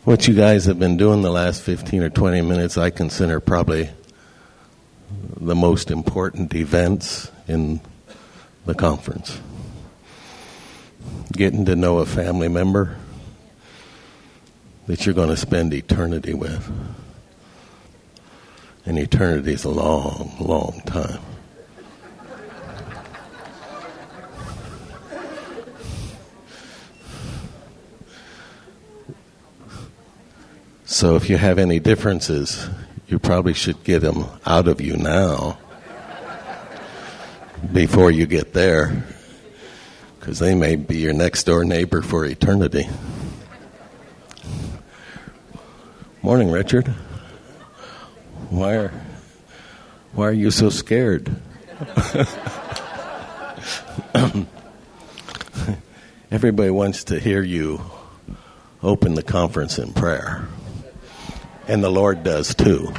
What you guys have been doing the last 15 or 20 minutes, I consider probably the most important events in the conference. Getting to know a family member that you're going to spend eternity with. And eternity is a long, long time. So if you have any differences, you probably should get them out of you now before you get there, because they may be your next door neighbor for eternity. Morning, Richard. Why are you so scared? Everybody wants to hear you open the conference in prayer. And the Lord does too.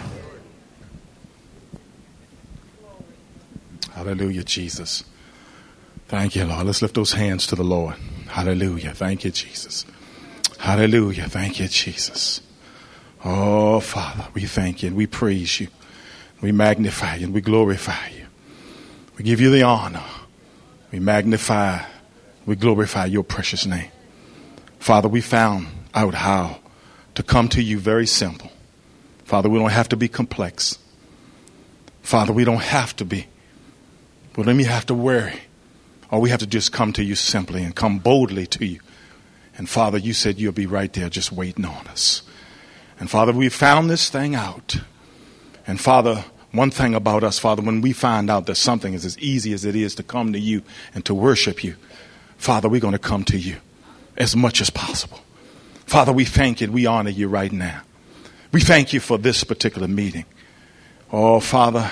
Hallelujah, Jesus. Thank you, Lord. Let's lift those hands to the Lord. Hallelujah. Thank you, Jesus. Hallelujah. Thank you, Jesus. Oh, Father, we thank you and we praise you. We magnify you and we glorify you. We give you the honor. We magnify, we glorify your precious name. Father, we found out how to come to you very simple. Father, we don't have to be complex. Father, we don't have to be. We don't even have to worry. All we have to just come to you simply and come boldly to you. And Father, you said you'll be right there just waiting on us. And Father, we found this thing out. And Father, one thing about us, Father, when we find out that something is as easy as it is to come to you and to worship you, Father, we're going to come to you as much as possible. Father, we thank you and we honor you right now. We thank you for this particular meeting. Oh, Father,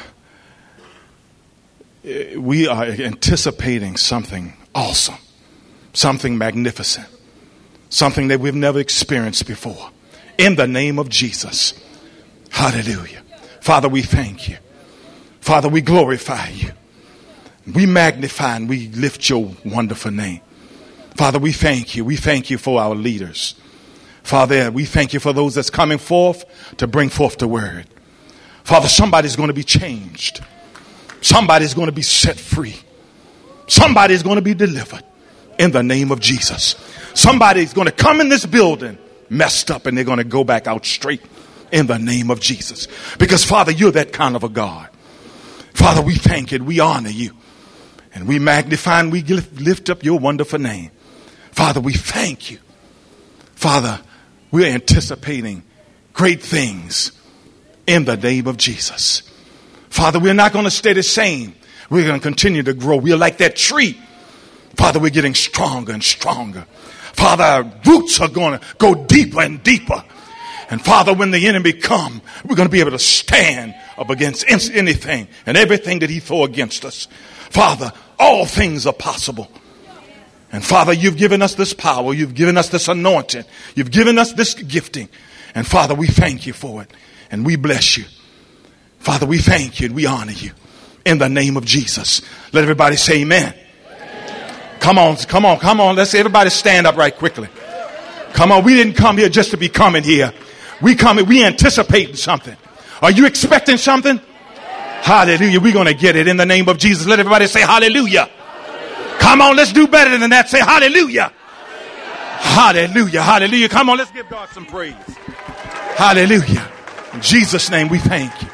we are anticipating something awesome, something magnificent, something that we've never experienced before. In the name of Jesus. Hallelujah. Father, we thank you. Father, we glorify you. We magnify and we lift your wonderful name. Father, we thank you. We thank you for our leaders. Father, we thank you for those that's coming forth to bring forth the word. Father, somebody's going to be changed. Somebody's going to be set free. Somebody's going to be delivered in the name of Jesus. Somebody's going to come in this building messed up and they're going to go back out straight in the name of Jesus. Because, Father, you're that kind of a God. Father, we thank you. We honor you. And we magnify and we lift up your wonderful name. Father, we thank you. Father, we're anticipating great things in the name of Jesus. Father, we're not going to stay the same. We're going to continue to grow. We're like that tree. Father, we're getting stronger and stronger. Father, our roots are going to go deeper and deeper. And Father, when the enemy come, we're going to be able to stand up against anything and everything that he throw against us. Father, all things are possible. And Father, you've given us this power. You've given us this anointing. You've given us this gifting. And Father, we thank you for it. And we bless you. Father, we thank you and we honor you. In the name of Jesus. Let everybody say amen. Come on. Let's everybody stand up right quickly. Come on. We didn't come here just to be coming here. We anticipating something. Are you expecting something? Hallelujah. We're going to get it in the name of Jesus. Let everybody say hallelujah. Come on, let's do better than that. Say hallelujah. Hallelujah. Hallelujah. Come on, let's give God some praise. Hallelujah. In Jesus' name we thank you.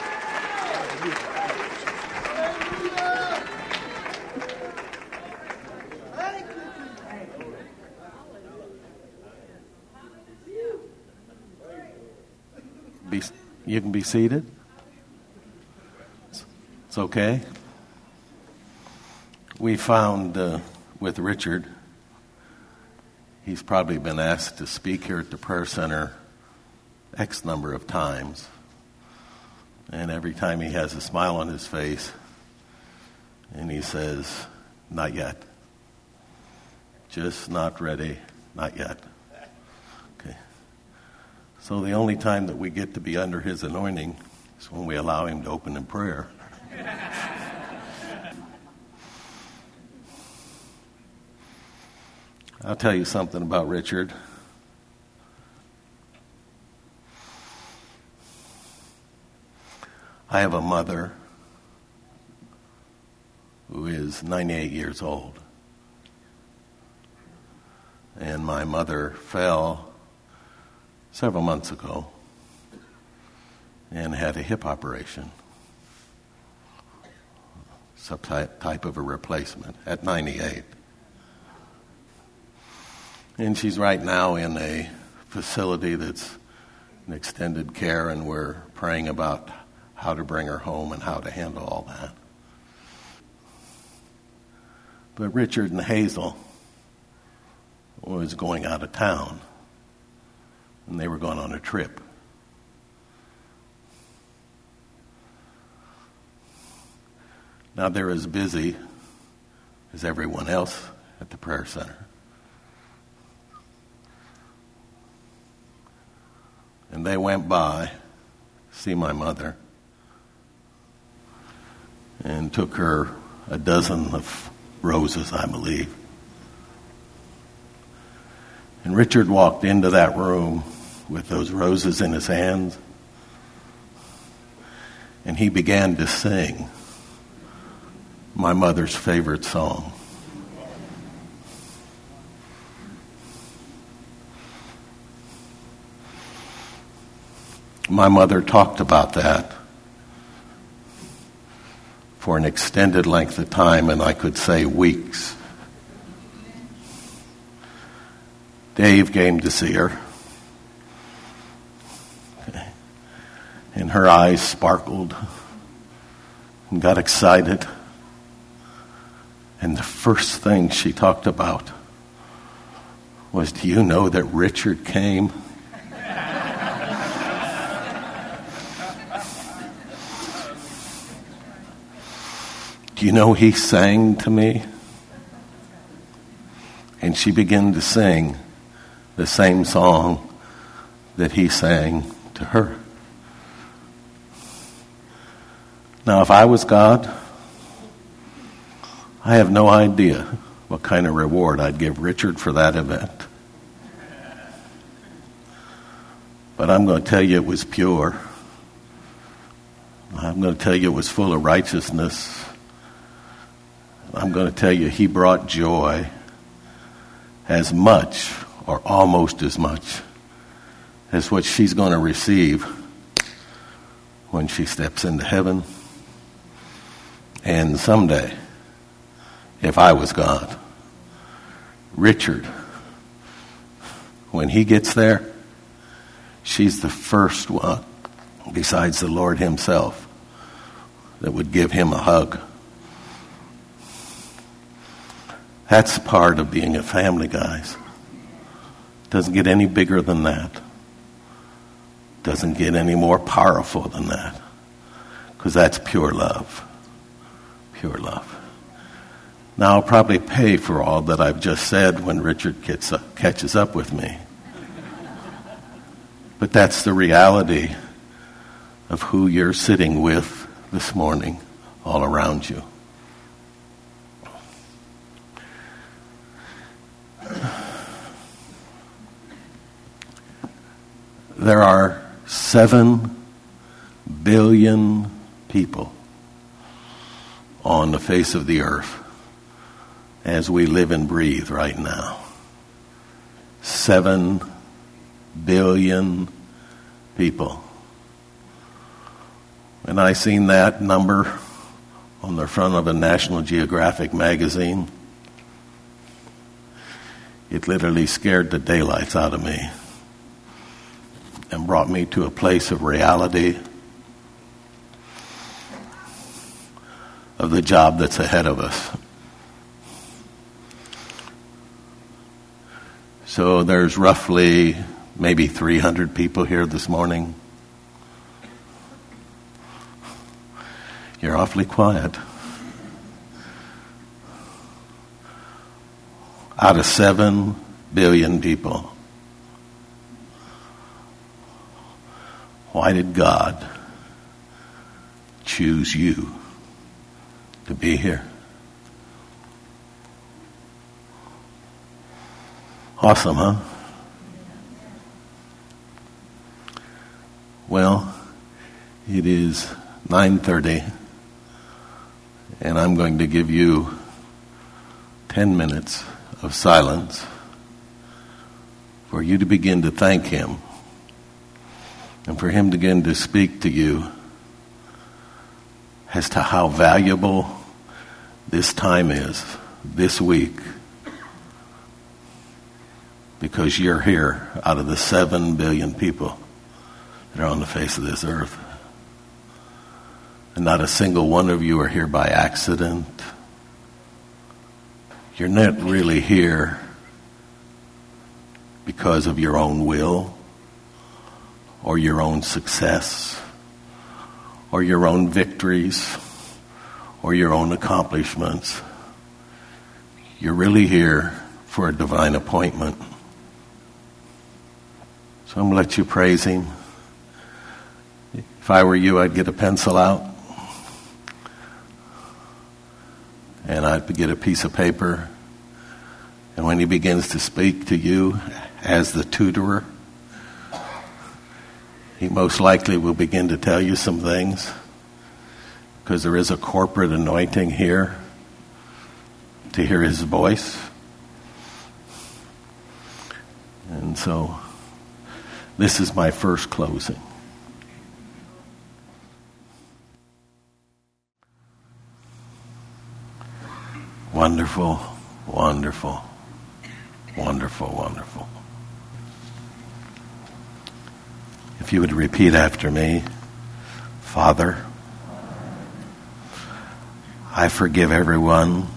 You can be seated. It's okay. We found with Richard, he's probably been asked to speak here at the prayer center X number of times. And every time he has a smile on his face and he says, not yet. Just not ready, not yet. Okay. So the only time that we get to be under his anointing is when we allow him to open in prayer. I'll tell you something about Richard. I have a mother who is 98 years old. And my mother fell several months ago and had a hip operation, some type of a replacement at 98. And she's right now in a facility that's in extended care, and we're praying about how to bring her home and how to handle all that. But Richard and Hazel was going out of town, and they were going on a trip. Now they're as busy as everyone else at the prayer center. And they went by, see my mother, and took her a dozen of roses, I believe. And Richard walked into that room with those roses in his hands, and he began to sing my mother's favorite song. My mother talked about that for an extended length of time, and I could say weeks. Dave came to see her, and her eyes sparkled and got excited. And the first thing she talked about was, do you know that Richard came? Do you know he sang to me? And she began to sing the same song that he sang to her. Now, if I was God, I have no idea what kind of reward I'd give Richard for that event. But I'm going to tell you it was pure. I'm going to tell you it was full of righteousness. I'm going to tell you he brought joy as much or almost as much as what she's going to receive when she steps into heaven. And someday, if I was God, Richard, when he gets there, she's the first one, besides the Lord himself, that would give him a hug. That's part of being a family, guys. Doesn't get any bigger than that. Doesn't get any more powerful than that. Because that's pure love. Pure love. Now I'll probably pay for all that I've just said when Richard catches up with me. But that's the reality of who you're sitting with this morning all around you. There are 7 billion people on the face of the earth as we live and breathe right now. 7 billion people. And I seen that number on the front of a National Geographic magazine. It literally scared the daylights out of me and brought me to a place of reality of the job that's ahead of us. So there's roughly maybe 300 people here this morning. You're awfully quiet. Out of 7 billion people. Why did God choose you to be here? Awesome, huh? Well, it is 9:30, and I'm going to give you 10 minutes of silence for you to begin to thank Him and for Him to begin to speak to you as to how valuable this time is, this week, because you're here out of the 7 billion people that are on the face of this earth. And not a single one of you are here by accident. You're not really here because of your own will or your own success or your own victories or your own accomplishments. You're really here for a divine appointment. So I'm going to let you praise Him. If I were you, I'd get a pencil out and I'd get a piece of paper. And when He begins to speak to you as the tutorer, He most likely will begin to tell you some things, because there is a corporate anointing here to hear His voice. And so this is my first closing. Wonderful, wonderful, wonderful, wonderful. If you would repeat after me. Father, I forgive everyone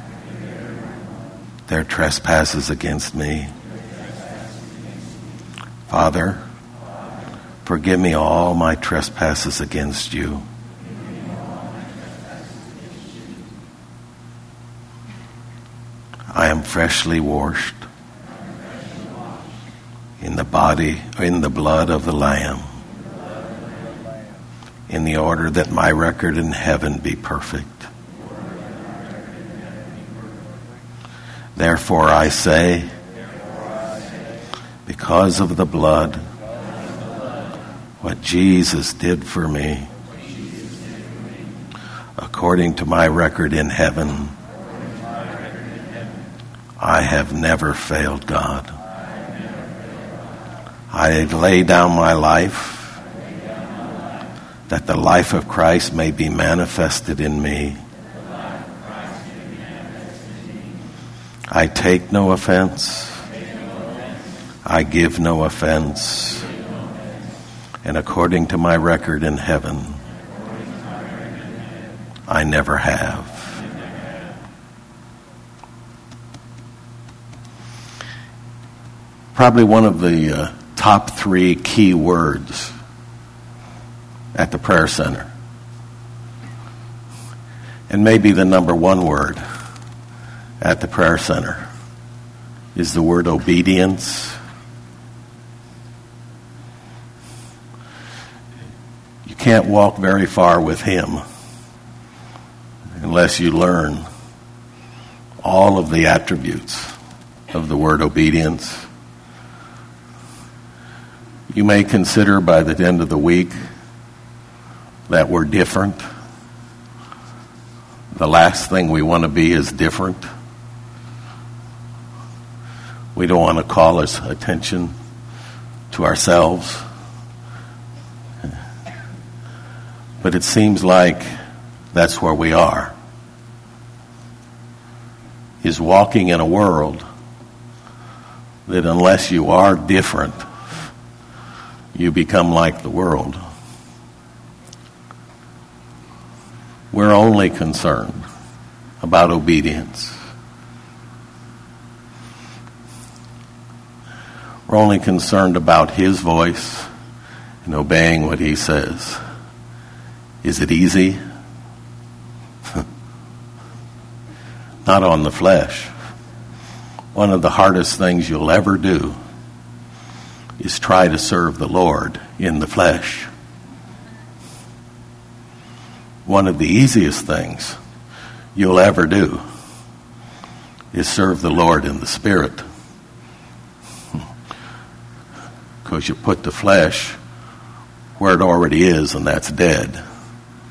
their trespasses against me. Father, forgive me all my trespasses against you. I am freshly washed in the body, in the blood of the Lamb, in the order that my record in heaven be perfect. Therefore I say, because of the blood, what Jesus did for me, according to my record in heaven, I have never failed God. I lay down my life that the life of Christ may be manifested in me. I take no offense. I give no offense. And according to my record in heaven, I never have. Probably one of the top 3 key words at the prayer center, and maybe the number 1 word at the prayer center, is the word obedience. You can't walk very far with Him unless you learn all of the attributes of the word obedience. You may consider by the end of the week that we're different. The last thing we want to be is different. We don't want to call us attention to ourselves. But it seems like that's where we are. Is walking in a world that unless you are different, you become like the world. We're only concerned about obedience. We're only concerned about His voice and obeying what He says. Is it easy? Not on the flesh. One of the hardest things you'll ever do is try to serve the Lord in the flesh. One of the easiest things you'll ever do is serve the Lord in the Spirit. Because you put the flesh where it already is, and that's dead.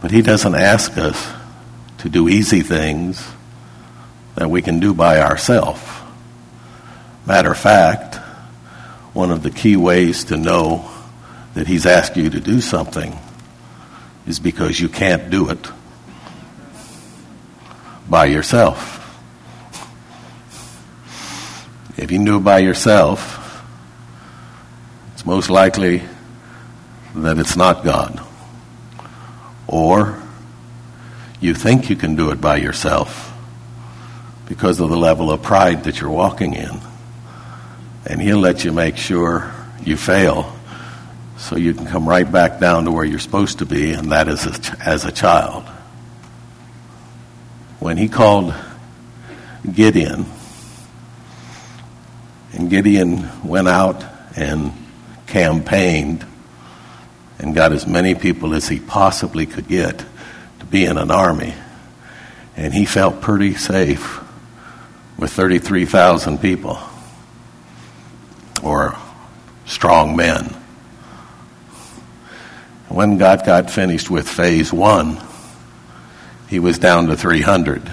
But he doesn't ask us to do easy things that we can do by ourselves. Matter of fact, one of the key ways to know that he's asked you to do something is because you can't do it by yourself. If you can do it by yourself, it's most likely that it's not God. Or you think you can do it by yourself because of the level of pride that you're walking in. And he'll let you make sure you fail so you can come right back down to where you're supposed to be, and that is as a child. When he called Gideon, and Gideon went out and campaigned and got as many people as he possibly could get to be in an army, and he felt pretty safe with 33,000 people, or strong men. When God got finished with phase 1, he was down to 300.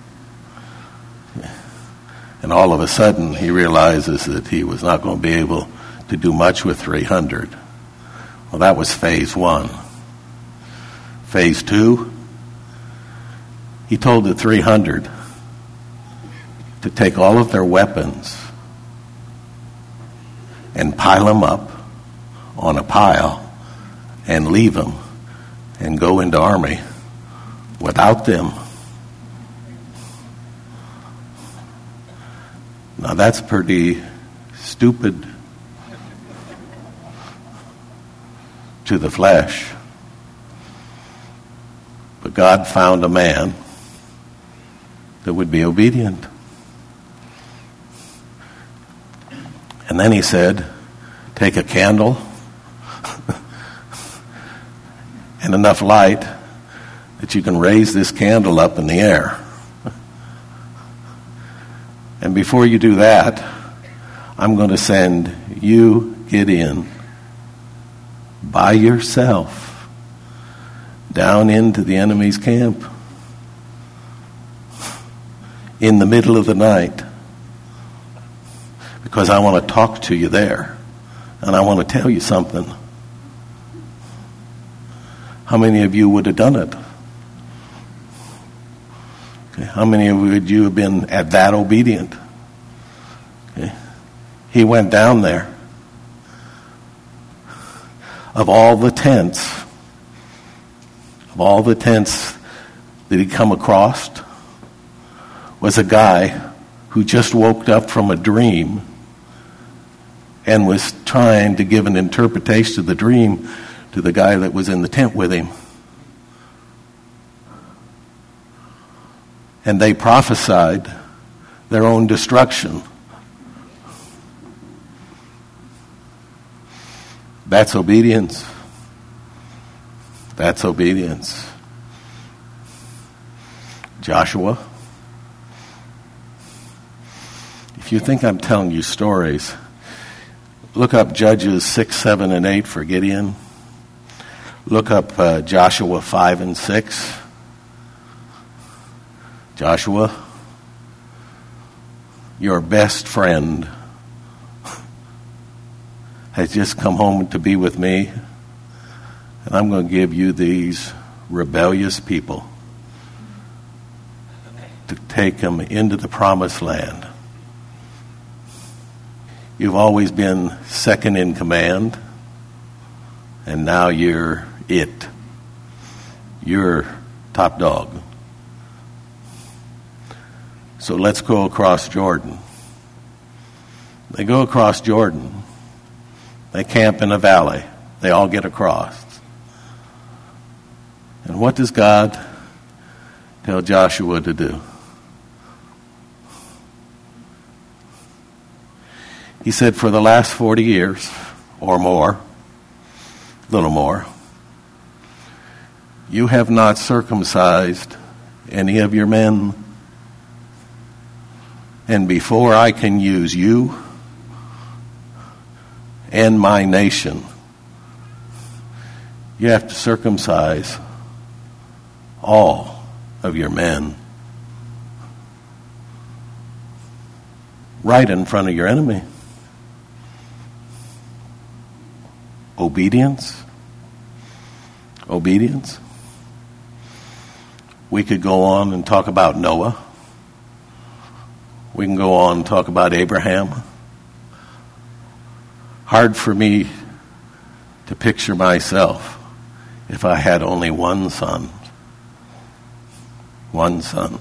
And all of a sudden, he realizes that he was not going to be able to do much with 300. Well, that was phase 1. Phase 2, he told the 300 to take all of their weapons and pile them up on a pile and leave them and go into army without them. Now that's pretty stupid to the flesh. But God found a man that would be obedient. And then he said, take a candle and enough light that you can raise this candle up in the air. And before you do that, I'm going to send you, Gideon, by yourself down into the enemy's camp in the middle of the night, because I want to talk to you there, and I want to tell you something. How many of you would have done it? Okay. How many of you have been at that obedient? Okay. He went down there. Of all the tents that he'd come across, was a guy who just woke up from a dream and was trying to give an interpretation of the dream to the guy that was in the tent with him. And they prophesied their own destruction. That's obedience. That's obedience. Joshua, if you think I'm telling you stories, look up Judges 6, 7, and 8 for Gideon. Look up Joshua 5 and 6. Joshua, your best friend has just come home to be with me, and I'm going to give you these rebellious people to take them into the promised land. You've always been second in command, and now you're it. You're top dog. So let's go across Jordan. They go across Jordan. They camp in a valley. They all get across. And what does God tell Joshua to do? He said, for the last 40 years or more, a little more, you have not circumcised any of your men. And before I can use you and my nation, you have to circumcise all of your men right in front of your enemy. Obedience. Obedience. We could go on and talk about Noah. We can go on and talk about Abraham. Hard for me to picture myself if I had only one son. One son.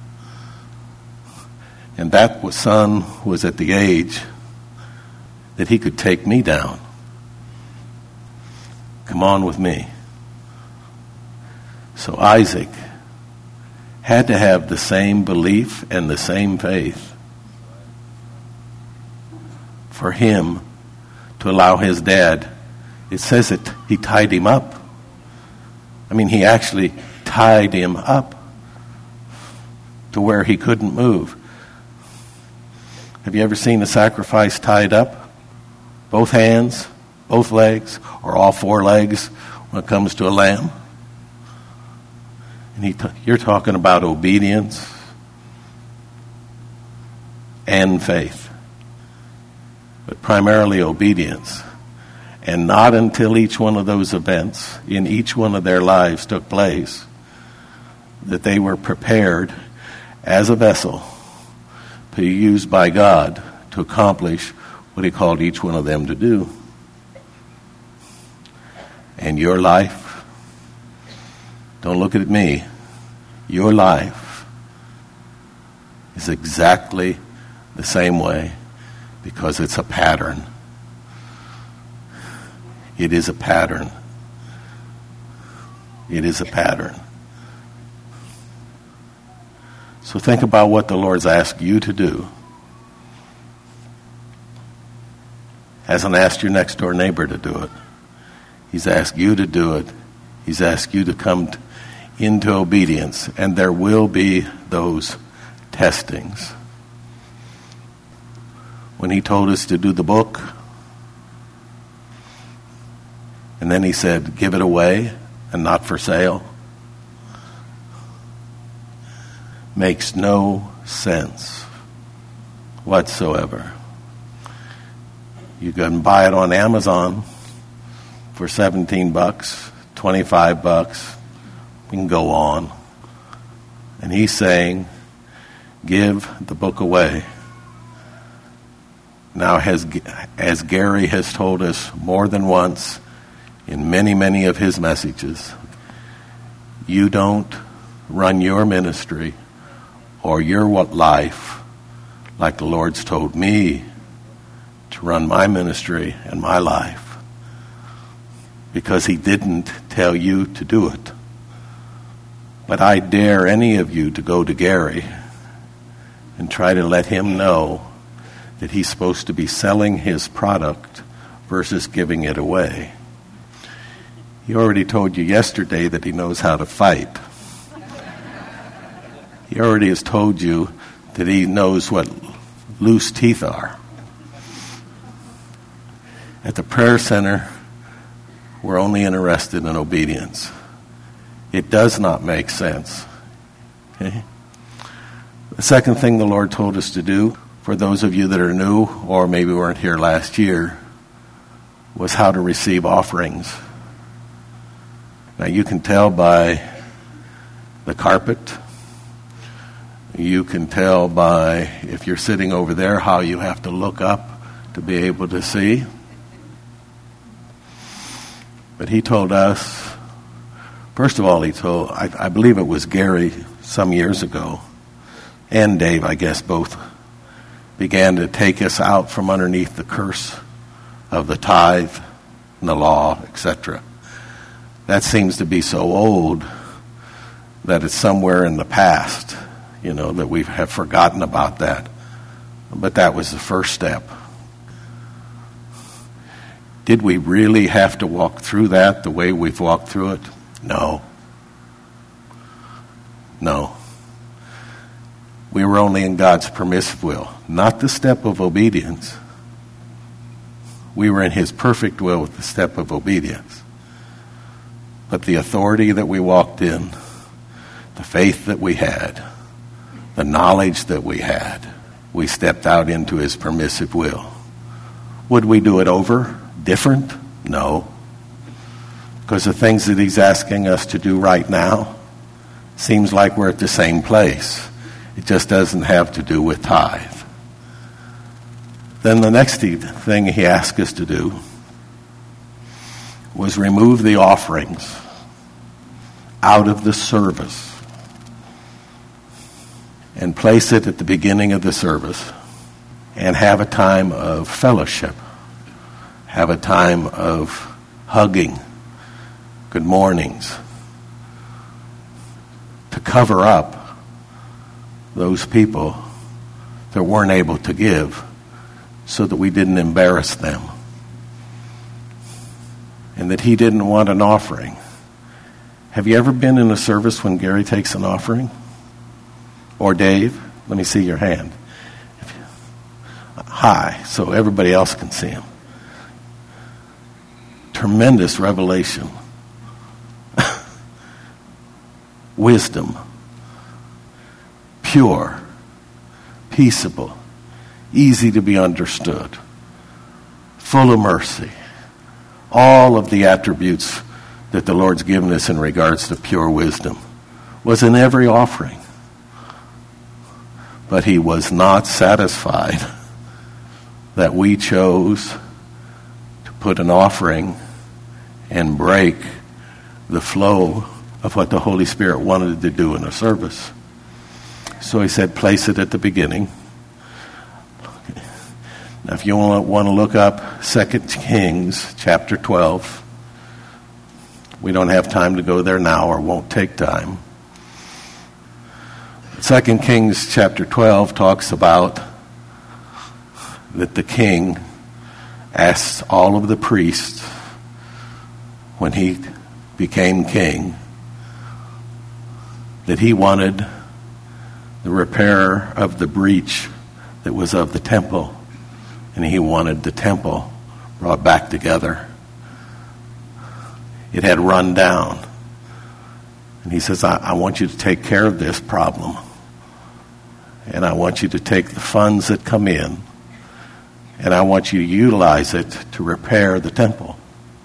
And that son was at the age that he could take me down. Come on with me. So Isaac had to have the same belief and the same faith for him to allow his dad. It says that he tied him up. I mean, he actually tied him up to where he couldn't move. Have you ever seen a sacrifice tied up? Both hands, both legs, or all four legs when it comes to a lamb? And you're talking about obedience and faith, but primarily obedience. And not until each one of those events in each one of their lives took place that they were prepared as a vessel to be used by God to accomplish what he called each one of them to do. And your life, don't look at me, your life is exactly the same way because it's a pattern. It is a pattern. It is a pattern. So think about what the Lord's asked you to do. Hasn't asked your next door neighbor to do it. He's asked you to do it. He's asked you to come into obedience. And there will be those testings. When he told us to do the book, and then he said, give it away and not for sale, makes no sense whatsoever. You can buy it on Amazon for $17, $25. We can go on. And he's saying, give the book away. Now, as Gary has told us more than once in many, many of his messages, you don't run your ministry or your life like the Lord's told me to run my ministry and my life, because he didn't tell you to do it. But I dare any of you to go to Gary and try to let him know that he's supposed to be selling his product versus giving it away. He already told you yesterday that he knows how to fight. He already has told you that he knows what loose teeth are. At the prayer center, we're only interested in obedience. It does not make sense. Okay? The second thing the Lord told us to do, for those of you that are new or maybe weren't here last year, was how to receive offerings. Now you can tell by the carpet. You can tell by, if you're sitting over there, how you have to look up to be able to see. But he told us, first of all, I believe it was Gary some years ago, and Dave, I guess both, began to take us out from underneath the curse of the tithe and the law, etc. That seems to be so old that it's somewhere in the past, that we have forgotten about that. But that was the first step. Did we really have to walk through that the way we've walked through it? No. We were only in God's permissive will, not the step of obedience. We were in his perfect will with the step of obedience. But the authority that we walked in the faith that we had, the knowledge that we had, we stepped out into his permissive will. Would we do it over? Different? No. Because the things that he's asking us to do right now seems like we're at the same place. It just doesn't have to do with tithe. Then the next thing he asked us to do was remove the offerings out of the service and place it at the beginning of the service and have a time of fellowship, have a time of hugging, good mornings, to cover up those people that weren't able to give so that we didn't embarrass them. And that he didn't want an offering. Have you ever been in a service when Gary takes an offering? Or Dave? Let me see your hand. High, so everybody else can see him. Tremendous revelation. Wisdom. Pure. Peaceable. Easy to be understood. Full of mercy. All of the attributes that the Lord's given us in regards to pure wisdom was in every offering. But he was not satisfied that we chose to put an offering and break the flow of what the Holy Spirit wanted to do in a service. So he said, place it at the beginning. Now, if you want to look up 2 Kings chapter 12, we don't have time to go there now or won't take time. 2 Kings chapter 12 talks about that the king asked all of the priests when he became king that he wanted the repair of the breach that was of the temple. And he wanted the temple brought back together. It had run down. And he says, I want you to take care of this problem. And I want you to take the funds that come in. And I want you to utilize it to repair the temple.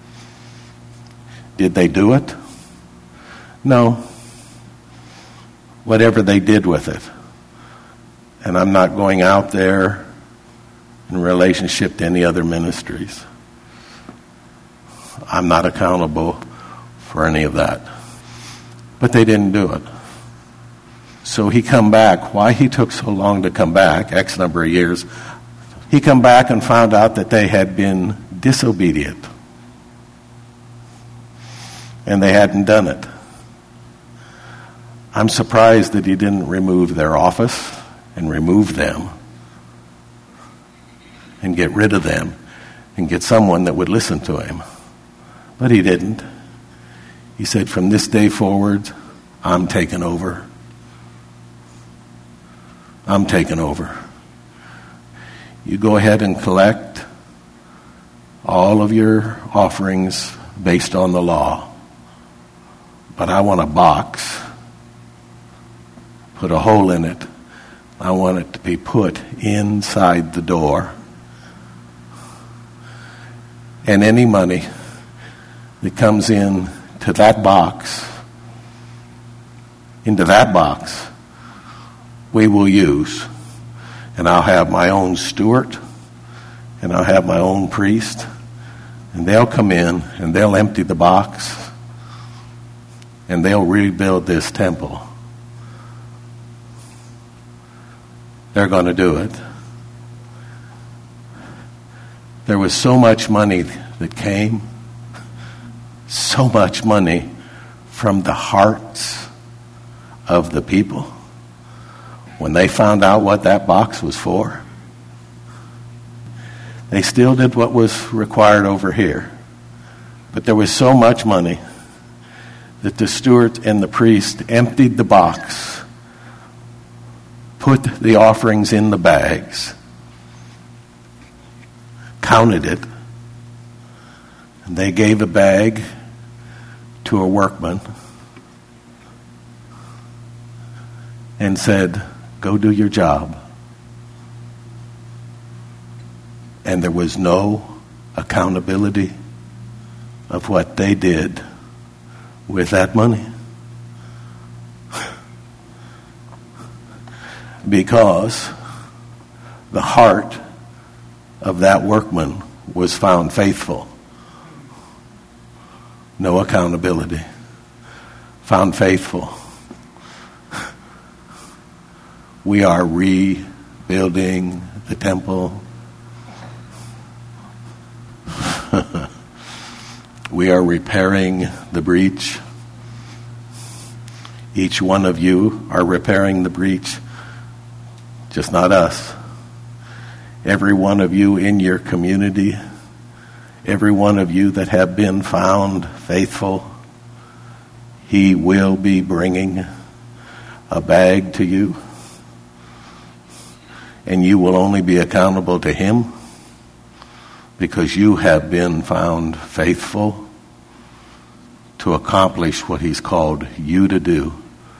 Did they do it? No. Whatever they did with it. And I'm not going out there in relationship to any other ministries. I'm not accountable for any of that. But they didn't do it. So he come back. Why he took so long to come back, X number of years, he come back and found out that they had been disobedient. And they hadn't done it. I'm surprised that he didn't remove their office and remove them and get rid of them and get someone that would listen to him. But he didn't. He said, from this day forward, I'm taking over. I'm taking over. You go ahead and collect all of your offerings based on the law. But I want a box, put a hole in it. I want it to be put inside the door. And any money that comes in to that box, into that box, we will use. And I'll have my own steward, and I'll have my own priest, and they'll come in, and they'll empty the box, and they'll rebuild this temple. They're going to do it. There was so much money that came, so much money from the hearts of the people. When they found out what that box was for, they still did what was required over here. But there was so much money that the steward and the priest emptied the box, put the offerings in the bags, counted it, and they gave a bag to a workman. and said, go do your job. And there was no accountability of what they did with that money. Because the heart of that workman was found faithful. No accountability. Found faithful. We are rebuilding the temple. We are repairing the breach. Each one of you are repairing the breach. Just not us. Every one of you in your community, every one of you that have been found faithful, he will be bringing a bag to you. And you will only be accountable to him because you have been found faithful to accomplish what he's called you to do.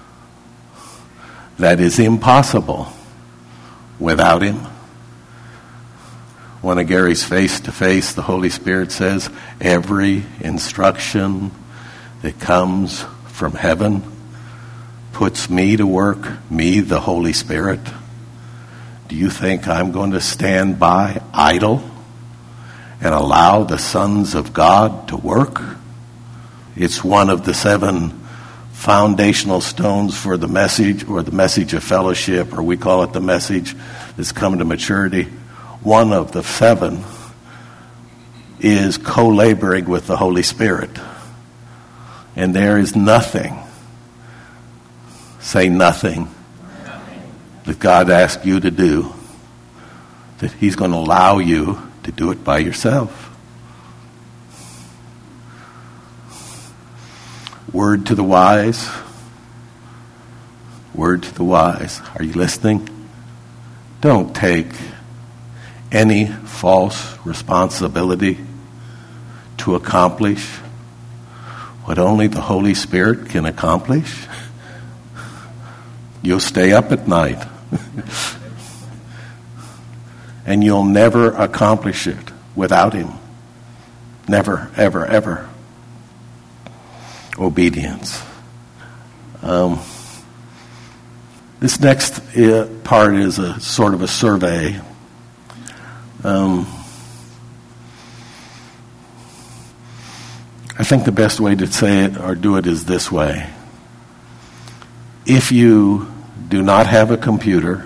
That is impossible without him. One of Gary's face-to-face, the Holy Spirit says, every instruction that comes from heaven puts me to work, me, the Holy Spirit. Do you think I'm going to stand by idle and allow the sons of God to work? It's one of the 7 foundational stones for the message, or the message of fellowship, or we call it the message that's coming to maturity. One of the 7 is co-laboring with the Holy Spirit. And there is nothing, say nothing, that God asks you to do that he's going to allow you to do it by yourself. Word to the wise. Word to the wise. Are you listening? Don't take any false responsibility to accomplish what only the Holy Spirit can accomplish. You'll stay up at night. And you'll never accomplish it without him. Never, ever, ever. Obedience. This next part is a sort of a survey. I think the best way to say it or do it is this way. If you do not have a computer,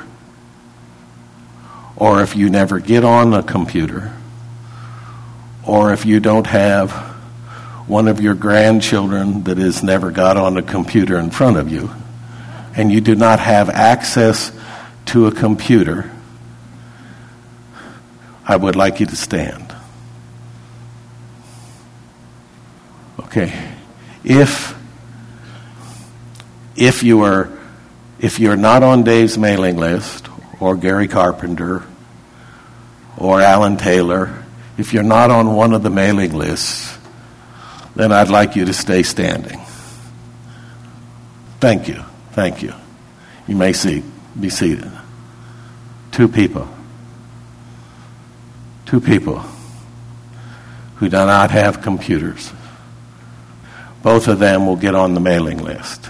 or if you never get on a computer, or if you don't have one of your grandchildren that has never got on a computer in front of you, and you do not have access to a computer, I would like you to stand. Okay. If you're not on Dave's mailing list, or Gary Carpenter, or Alan Taylor, if you're not on one of the mailing lists, then I'd like you to stay standing. Thank you. Thank you. You may be seated. 2 people. 2 people who do not have computers. Both of them will get on the mailing list.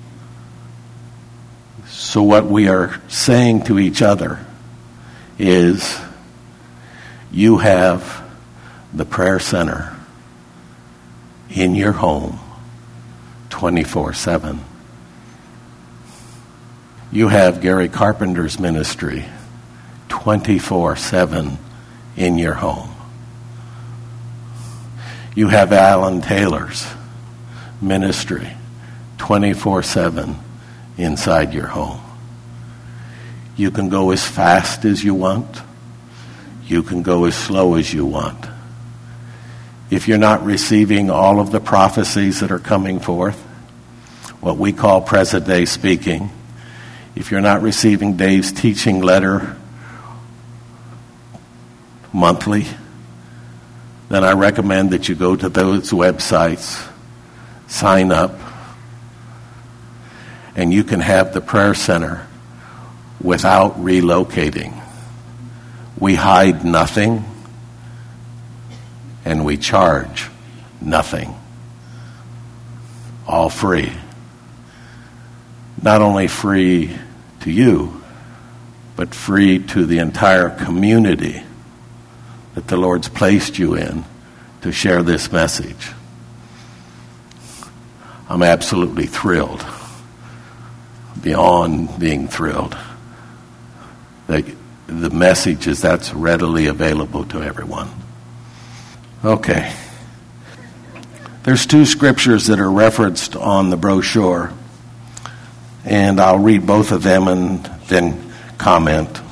So what we are saying to each other is, you have the prayer center in your home 24/7. You have Gary Carpenter's ministry 24/7 in your home. You have Alan Taylor's ministry 24/7 inside your home. You can go as fast as you want. You can go as slow as you want. If you're not receiving all of the prophecies that are coming forth, what we call present day speaking, if you're not receiving Dave's teaching letter monthly, then I recommend that you go to those websites, sign up, and you can have the prayer center without relocating. We hide nothing, and we charge nothing. All free. Not only free to you, but free to the entire community that the Lord's placed you in to share this message. I'm absolutely thrilled, beyond being thrilled, that the message is that's readily available to everyone. Okay. There's 2 scriptures that are referenced on the brochure, and I'll read both of them and then comment.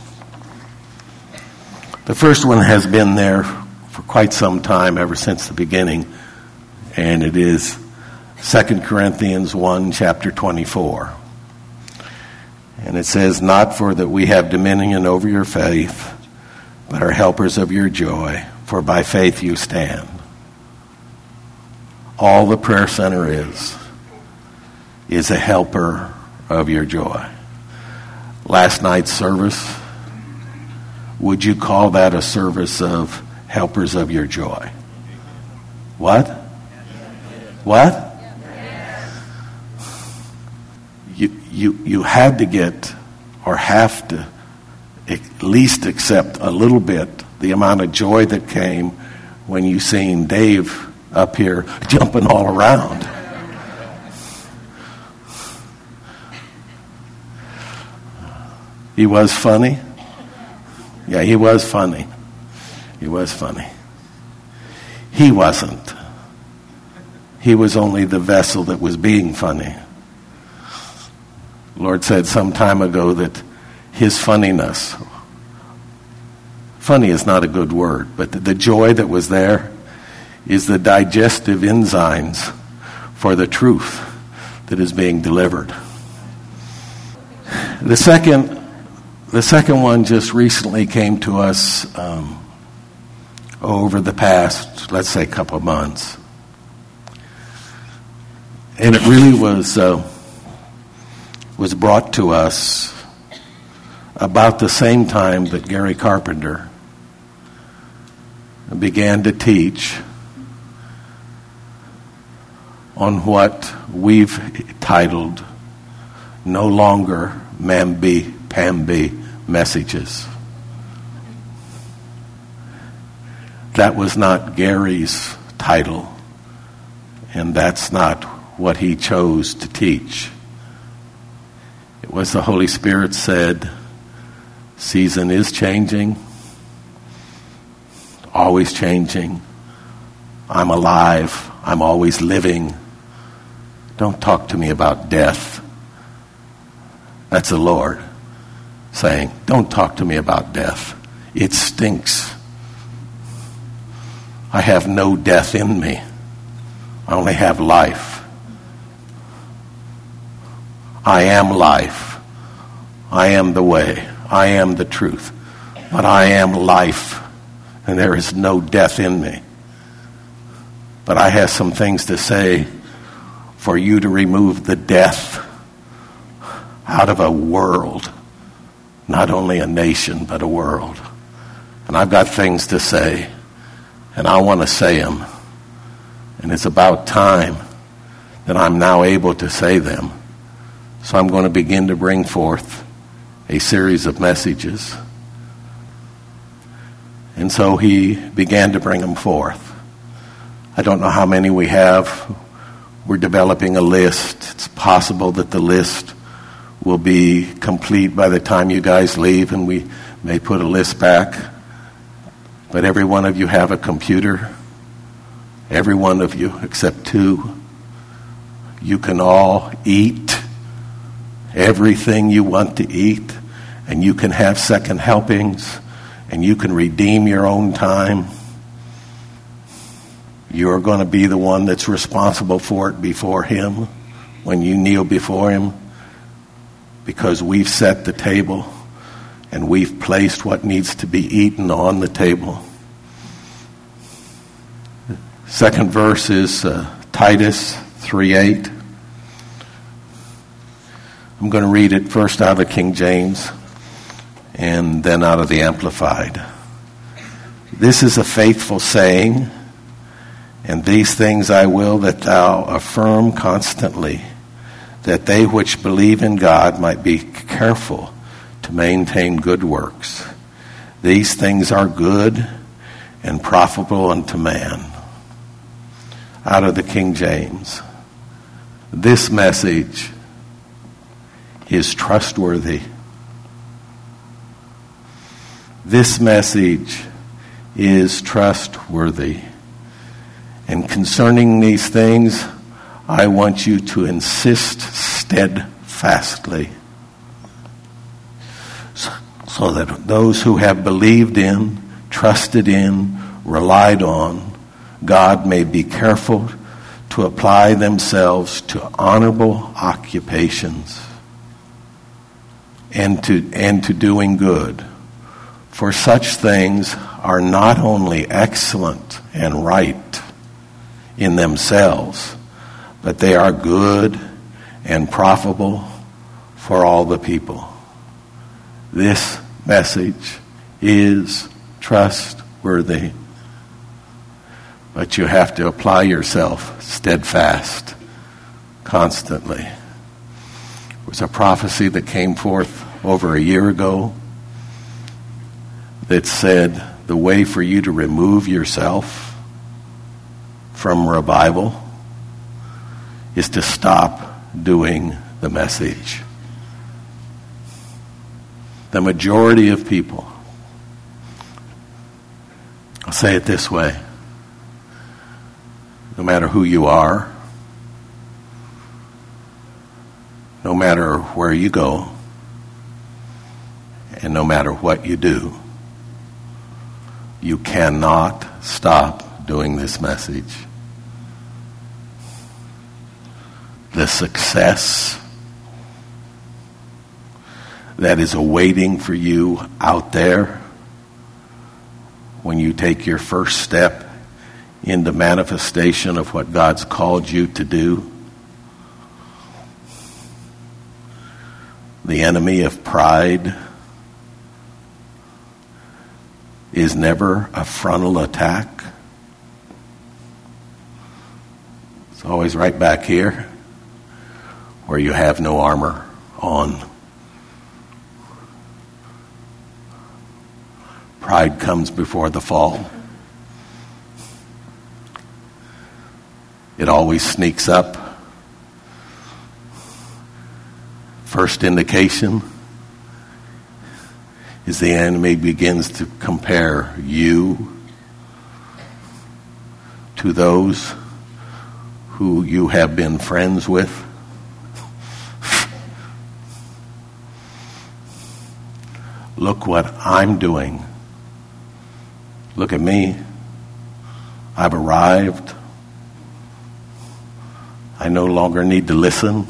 The first one has been there for quite some time, ever since the beginning, and it is 2 Corinthians 1, chapter 24. And it says, "Not for that we have dominion over your faith, but are helpers of your joy, for by faith you stand." All the prayer center is a helper of your joy. Last night's service, would you call that a service of helpers of your joy? What? What? You had to get, or have to at least accept a little bit the amount of joy that came when you seen Dave up here jumping all around. He was funny. Yeah, he was funny. He was funny. He wasn't. He was only the vessel that was being funny. The Lord said some time ago that his funniness, funny is not a good word, but the joy that was there is the digestive enzymes for the truth that is being delivered. The second one just recently came to us over the past, let's say, couple of months. And it really was brought to us about the same time that Gary Carpenter began to teach on what we've titled No Longer Mamby-Pamby Messages. That was not Gary's title, and that's not what he chose to teach. It was the Holy Spirit said, season is changing, always changing. I'm alive. I'm always living. Don't talk to me about death. That's the Lord saying, don't talk to me about death. It stinks. I have no death in me. I only have life. I am life. I am the way. I am the truth. But I am life, and there is no death in me. But I have some things to say for you to remove the death out of a world, not only a nation, but a world. And I've got things to say, and I want to say them. And it's about time that I'm now able to say them. So I'm going to begin to bring forth a series of messages. And so he began to bring them forth. I don't know how many we have. We're developing a list. It's possible that the list will be complete by the time you guys leave, and we may put a list back. But every one of you have a computer. Every one of you, except 2. You can all eat everything you want to eat, and you can have second helpings, and you can redeem your own time. You're going to be the one that's responsible for it before him when you kneel before him, because we've set the table and we've placed what needs to be eaten on the table. Second verse is Titus 3:8. I'm going to read it first out of King James and then out of the Amplified. This is a faithful saying, and these things I will that thou affirm constantly, that they which believe in God might be careful to maintain good works. These things are good and profitable unto man. Out of the King James. This message is trustworthy. This message is trustworthy. And concerning these things, I want you to insist steadfastly, so that those who have believed in, trusted in, relied on God may be careful to apply themselves to honorable occupations and to doing good. For such things are not only excellent and right in themselves, but they are good and profitable for all the people. This message is trustworthy, but you have to apply yourself steadfast, constantly. There was a prophecy that came forth over a year ago that said the way for you to remove yourself from revival is to stop doing the message. The majority of people, I'll say it this way, no matter who you are, no matter where you go, and no matter what you do, you cannot stop doing this message. The success that is awaiting for you out there when you take your first step into manifestation of what God's called you to do. The enemy of pride is never a frontal attack. It's always right back here where you have no armor on. Pride comes before the fall. It always sneaks up. First indication is the enemy begins to compare you to those who you have been friends with. Look what I'm doing. Look at me. I've arrived. I no longer need to listen.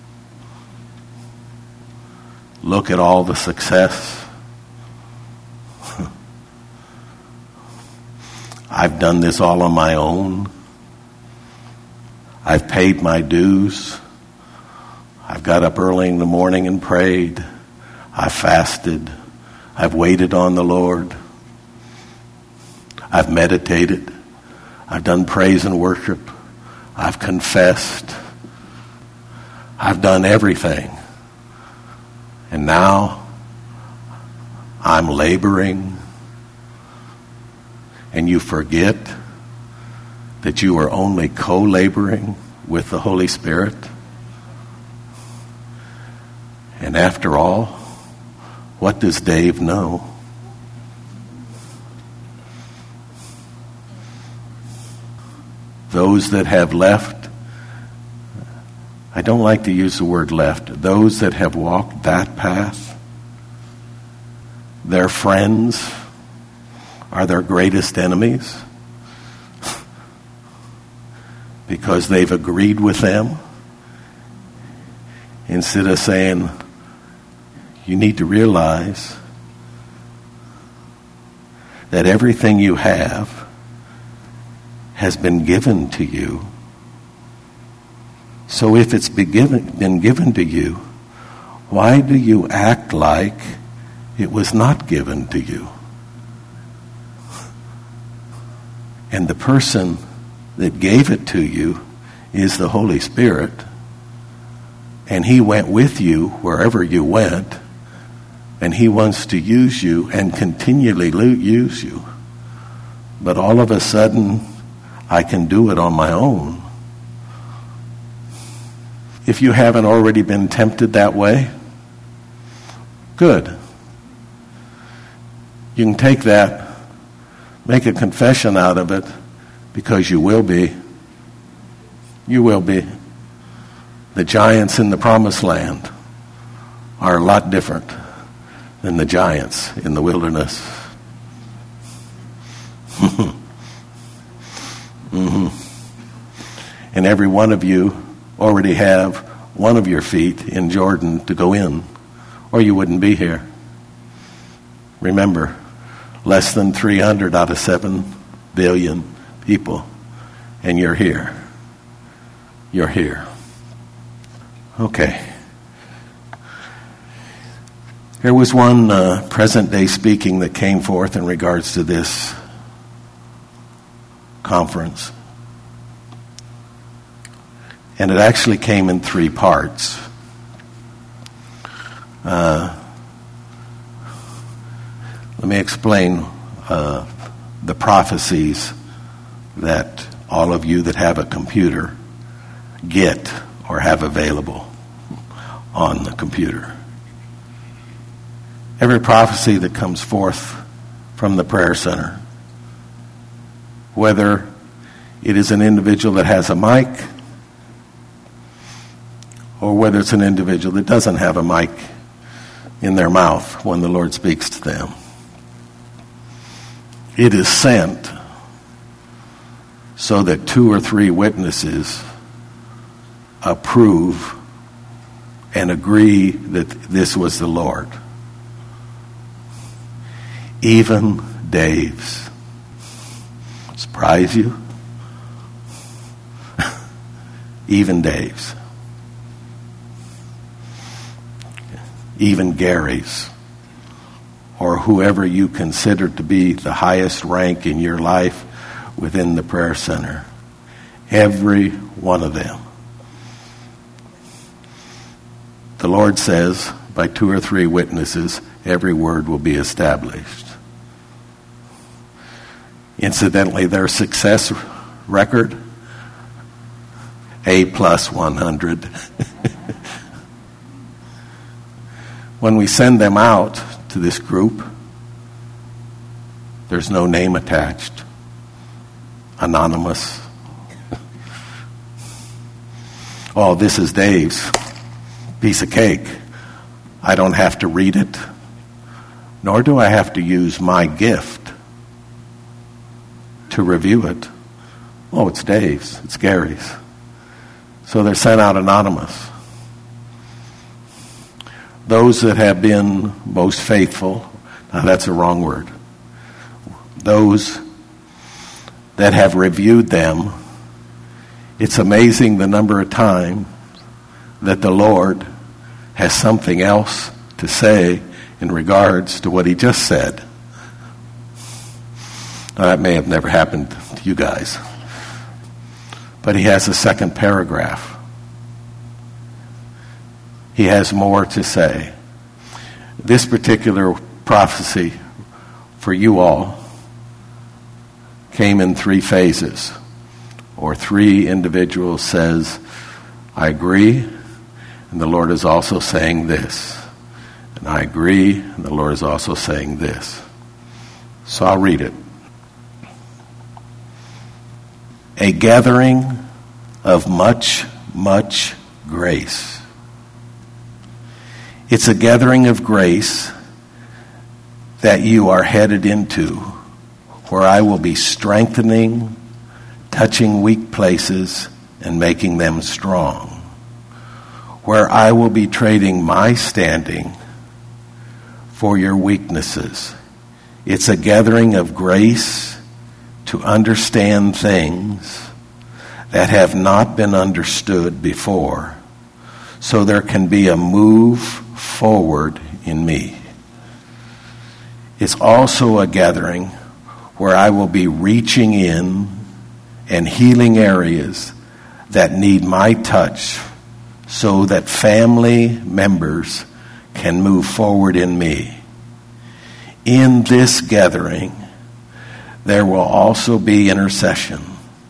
Look at all the success. I've done this all on my own. I've paid my dues. I've got up early in the morning and prayed. I've fasted. I've waited on the Lord. I've meditated. I've done praise and worship. I've confessed. I've done everything. And now I'm laboring. And you forget that you are only co-laboring with the Holy Spirit. And after all, what does Dave know? Those that have left, I don't like to use the word left, those that have walked that path, their friends are their greatest enemies because they've agreed with them instead of saying, you need to realize that everything you have has been given to you. So if it's been given to you, why do you act like it was not given to you? And the person that gave it to you is the Holy Spirit, and He went with you wherever you went, and He wants to use you and continually use you. But all of a sudden, I can do it on my own. If you haven't already been tempted that way, good. You can take that, make a confession out of it, because you will be. You will be. The giants in the promised land are a lot different than the giants in the wilderness. Mm-hmm. And every one of you already have one of your feet in Jordan to go in, or you wouldn't be here. Remember, less than 300 out of 7 billion people, and you're here. You're here. Okay. There was one present-day speaking that came forth in regards to this conference. And it actually came in 3 parts. Let me explain the prophecies that all of you that have a computer get or have available on the computer. Every prophecy that comes forth from the prayer center, whether it is an individual that has a mic or whether it's an individual that doesn't have a mic in their mouth when the Lord speaks to them, it is sent so that 2 or 3 witnesses approve and agree that this was the Lord. Even Dave's. Surprise you? Even Dave's. Even Gary's. Or whoever you consider to be the highest rank in your life within the prayer center. Every one of them. The Lord says, by 2 or 3 witnesses, every word will be established. Incidentally, their success record, A+ 100. When we send them out to this group, there's no name attached. Anonymous. Oh, this is Dave's piece of cake. I don't have to read it, nor do I have to use my gift to review it. Oh, it's Dave's, it's Gary's. So they're sent out anonymous. Those that have been most faithful, now that's a wrong word. Those that have reviewed them, it's amazing the number of times that the Lord has something else to say in regards to what He just said. Now, that may have never happened to you guys. But He has a second paragraph. He has more to say. This particular prophecy for you all came in 3 phases, or 3 individuals says, I agree, and the Lord is also saying this. And I agree, and the Lord is also saying this. So I'll read it. A gathering of much, much grace. It's a gathering of grace that you are headed into, where I will be strengthening, touching weak places, and making them strong. Where I will be trading my standing for your weaknesses. It's a gathering of grace to understand things that have not been understood before, so there can be a move forward in me. It's also a gathering where I will be reaching in and healing areas that need my touch so that family members can move forward in me. In this gathering, there will also be intercession,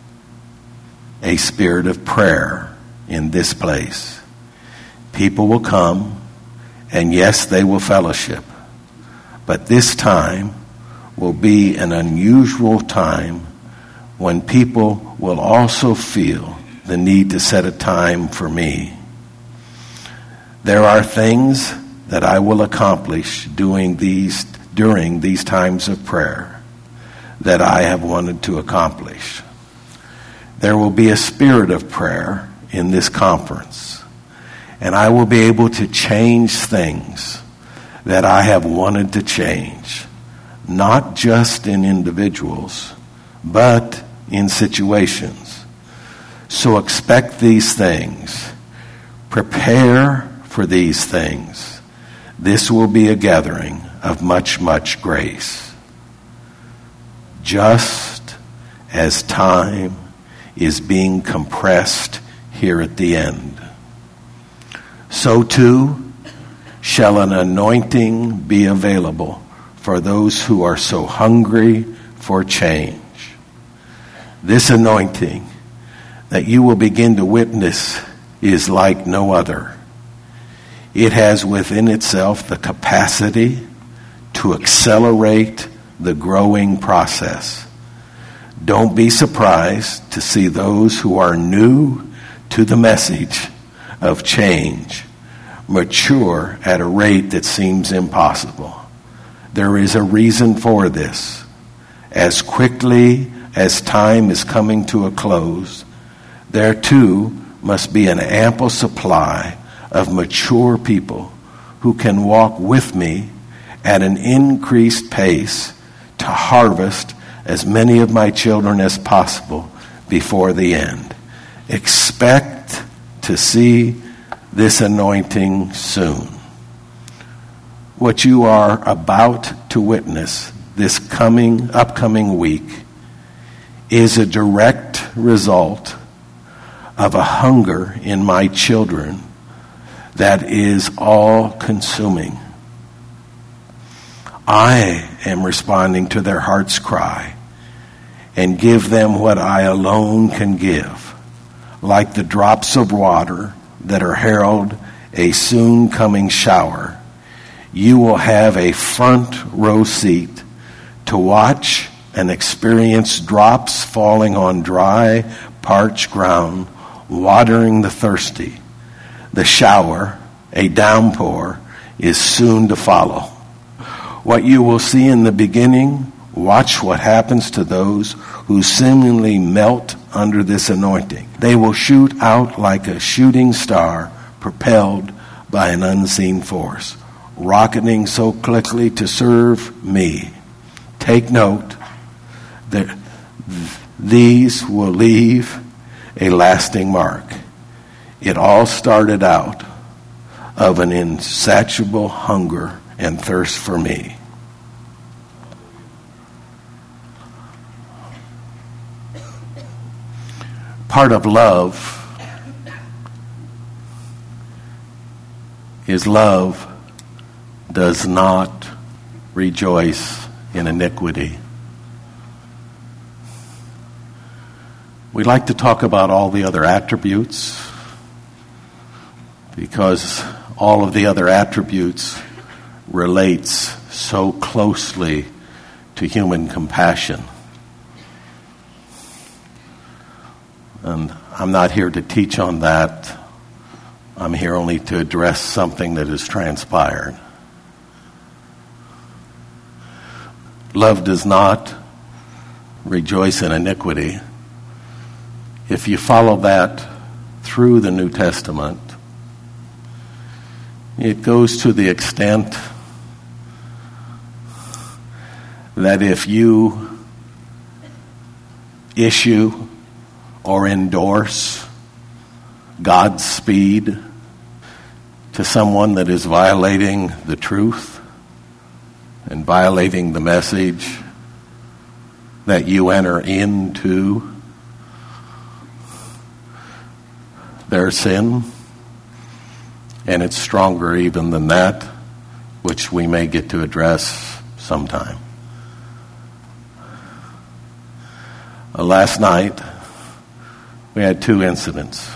a spirit of prayer in this place. People will come, and yes, they will fellowship. But this time will be an unusual time when people will also feel the need to set a time for me. There are things that I will accomplish during these times of prayer that I have wanted to accomplish. There will be a spirit of prayer in this conference, and I will be able to change things that I have wanted to change, not just in individuals, but in situations. So expect these things. Prepare for these things. This will be a gathering of much, much grace. Just as time is being compressed here at the end, so too shall an anointing be available for those who are so hungry for change. This anointing that you will begin to witness is like no other. It has within itself the capacity to accelerate the growing process. Don't be surprised to see those who are new to the message of change mature at a rate that seems impossible. There is a reason for this. As quickly as time is coming to a close, there too must be an ample supply of mature people who can walk with me at an increased pace to harvest as many of my children as possible before the end. Expect to see this anointing soon. What you are about to witness this upcoming week is a direct result of a hunger in my children that is all-consuming. I am responding to their heart's cry and give them what I alone can give, like the drops of water that are herald a soon coming shower. You will have a front row seat to watch and experience drops falling on dry, parched ground, watering the thirsty. The shower, a downpour, is soon to follow. What you will see in the beginning, watch what happens to those who seemingly melt under this anointing. They will shoot out like a shooting star propelled by an unseen force, rocketing so quickly to serve me. Take note that these will leave a lasting mark. It all started out of an insatiable hunger and thirst for me. Part of love is love does not rejoice in iniquity. We like to talk about all the other attributes because all of the other attributes relates so closely to human compassion. And I'm not here to teach on that. I'm here only to address something that has transpired. Love does not rejoice in iniquity. If you follow that through the New Testament, it goes to the extent that if you issue or endorse Godspeed to someone that is violating the truth and violating the message that you enter into their sin, and it's stronger even than that, which we may get to address sometime. Last night, we had 2 incidents.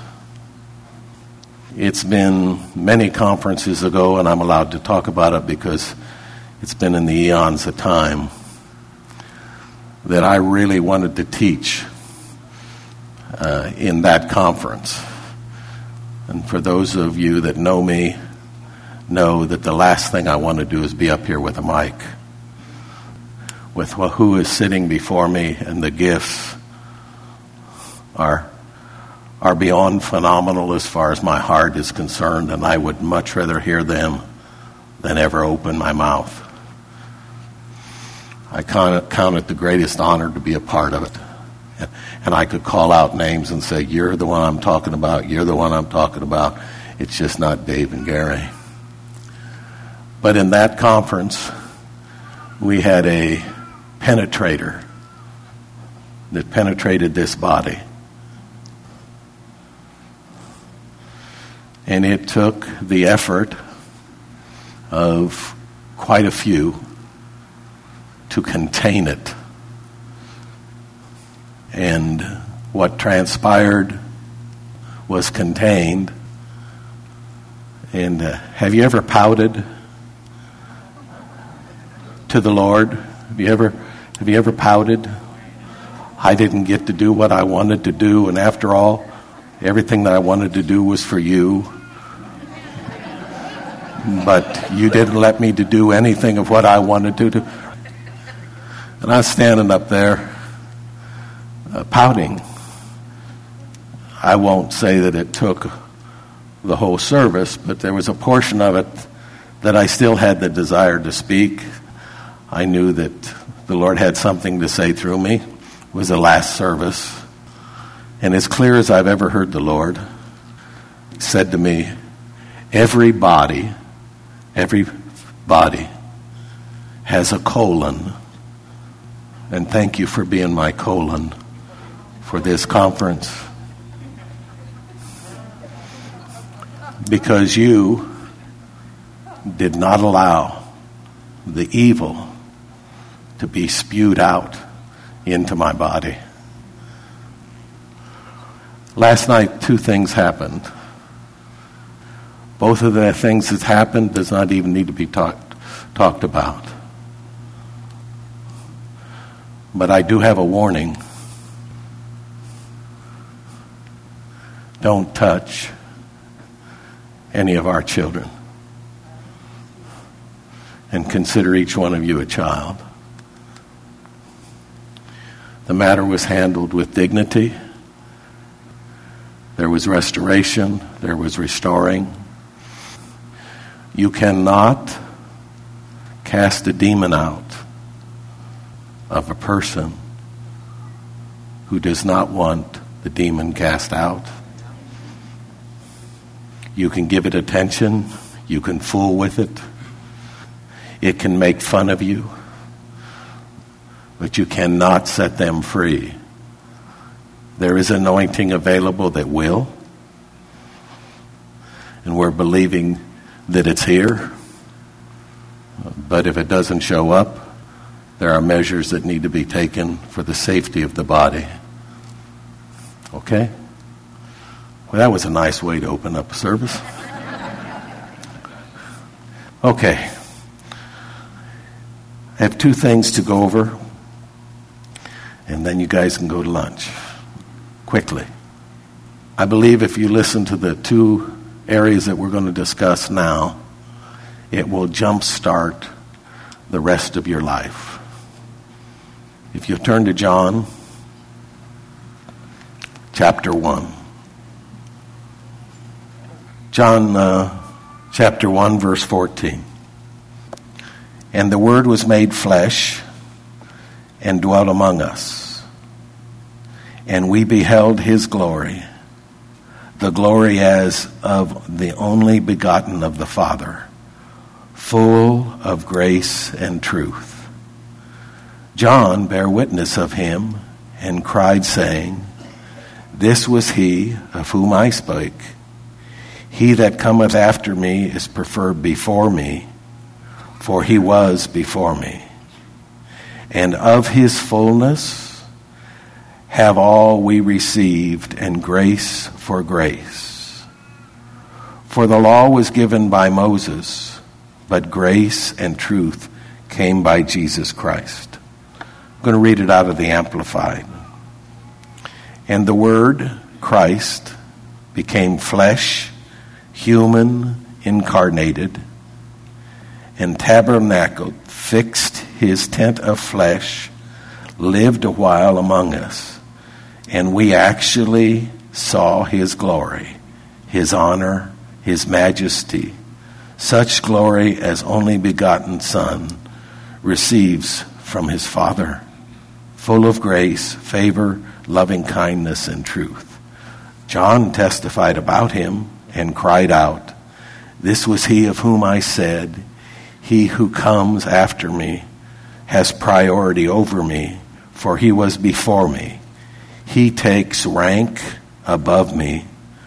It's been many conferences ago, and I'm allowed to talk about it because it's been in the eons of time, that I really wanted to teach in that conference. And for those of you that know me, know that the last thing I want to do is be up here with a mic. With who is sitting before me, and the gifts are beyond phenomenal as far as my heart is concerned, and I would much rather hear them than ever open my mouth. I count it the greatest honor to be a part of it. And I could call out names and say, you're the one I'm talking about, you're the one I'm talking about. It's just not Dave and Gary. But in that conference, we had a penetrator that penetrated this body. And it took the effort of quite a few to contain it. And what transpired was contained. And have you ever pouted to the Lord? Have you ever pouted? I didn't get to do what I wanted to do, and after all, everything that I wanted to do was for you. But you didn't let me to do anything of what I wanted to do. And I was standing up there pouting. I won't say that it took the whole service, but there was a portion of it that I still had the desire to speak. I knew that the Lord had something to say through me. It was the last service. And as clear as I've ever heard the Lord, He said to me, every body has a colon. And thank you for being my colon for this conference. Because you did not allow the evil to be spewed out into my body. Last night, 2 things happened. Both of the things that happened does not even need to be talked about. But I do have a warning. Don't touch any of our children. And consider each one of you a child. The matter was handled with dignity. There was restoration. There was restoring. You cannot cast a demon out of a person who does not want the demon cast out. You can give it attention. You can fool with it. It can make fun of you. But you cannot set them free. There is anointing available that will. And we're believing that it's here. But if it doesn't show up, there are measures that need to be taken for the safety of the body. Okay? Well, that was a nice way to open up a service. Okay. I have 2 things to go over, and then you guys can go to lunch. Quickly. I believe if you listen to the 2 areas that we're going to discuss now, it will jumpstart the rest of your life. If you turn to John chapter 1. John chapter 1, verse 14. And the Word was made flesh and dwelt among us. And we beheld His glory, the glory as of the only begotten of the Father, full of grace and truth. John bare witness of him, and cried, saying, This was he of whom I spake. He that cometh after me is preferred before me, for he was before me. And of his fullness have all we received, and grace for grace. For the law was given by Moses, but grace and truth came by Jesus Christ. I'm going to read it out of the Amplified. And the Word, Christ, became flesh, human, incarnated, and tabernacled, fixed his tent of flesh, lived a while among us, and we actually saw his glory, his honor, his majesty, such glory as only begotten Son receives from his Father, full of grace, favor, loving kindness, and truth. John testified about him and cried out, This was he of whom I said, He who comes after me has priority over me, for he was before me. He takes rank above me,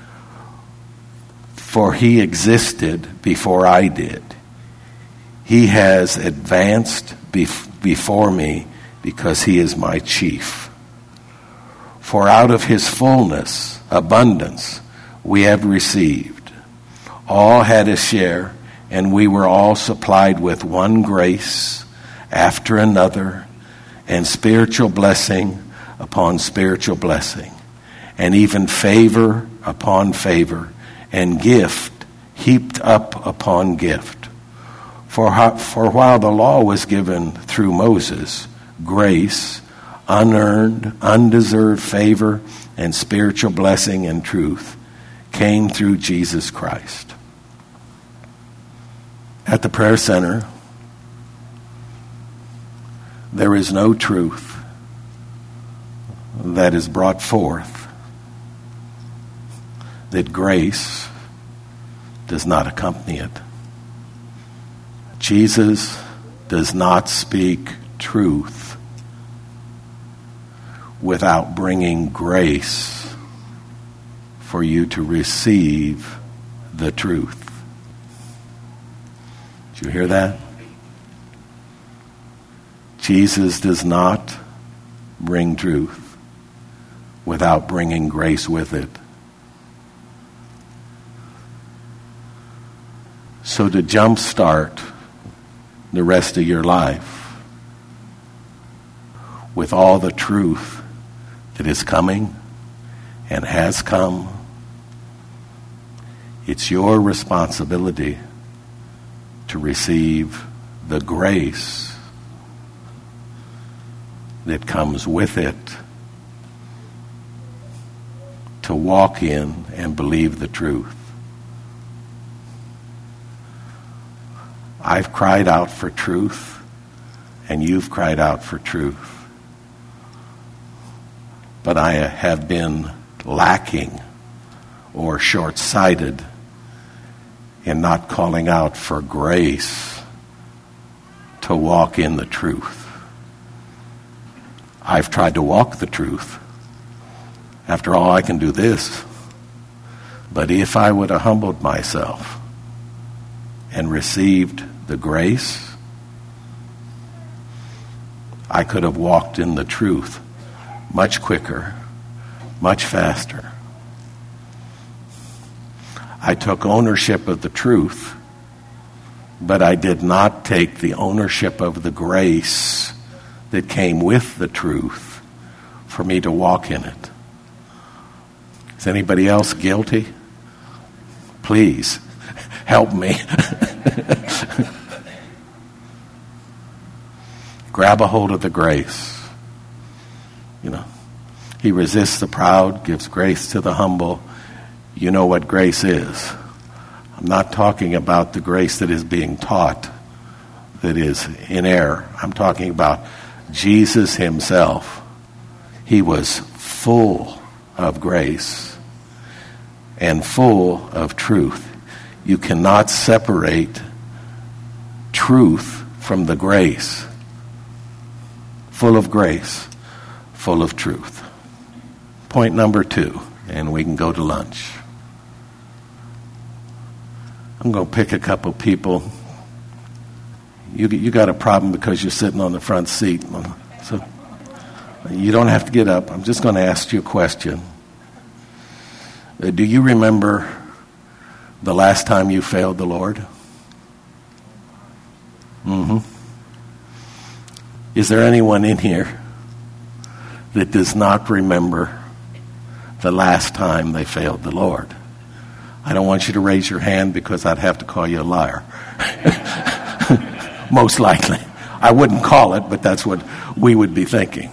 for he existed before I did. He has advanced before me because he is my chief. For out of his fullness, abundance, we have received. All had a share, and we were all supplied with one grace after another, and spiritual blessing upon spiritual blessing, and even favor upon favor, and gift heaped up upon gift. For while the law was given through Moses, grace, unearned, undeserved favor, and spiritual blessing and truth came through Jesus Christ. At the prayer center, there is no truth that is brought forth that grace does not accompany it. Jesus does not speak truth without bringing grace for you to receive the truth. Did you hear that? Jesus does not bring truth without bringing grace with it. So to jumpstart the rest of your life with all the truth that is coming and has come, it's your responsibility to receive the grace that comes with it, to walk in and believe the truth. I've cried out for truth, and you've cried out for truth. But I have been lacking or short-sighted in not calling out for grace to walk in the truth. I've tried to walk the truth. After all, I can do this. But if I would have humbled myself and received the grace, I could have walked in the truth much quicker, much faster. I took ownership of the truth, but I did not take the ownership of the grace that came with the truth for me to walk in it. Is anybody else guilty? Please help me. Grab a hold of the grace. You know, he resists the proud, gives grace to the humble. You know what grace is. I'm not talking about the grace that is being taught, that is in error. I'm talking about Jesus himself. He was full of grace and full of truth. You cannot separate truth from the grace. Full of grace, full of truth. Point number 2, and we can go to lunch. I'm going to pick a couple people. You got a problem because you're sitting on the front seat. So you don't have to get up. I'm just going to ask you a question. Do you remember the last time you failed the Lord? Mm-hmm. Is there anyone in here that does not remember the last time they failed the Lord? I don't want you to raise your hand because I'd have to call you a liar. Most likely. I wouldn't call it, but that's what we would be thinking.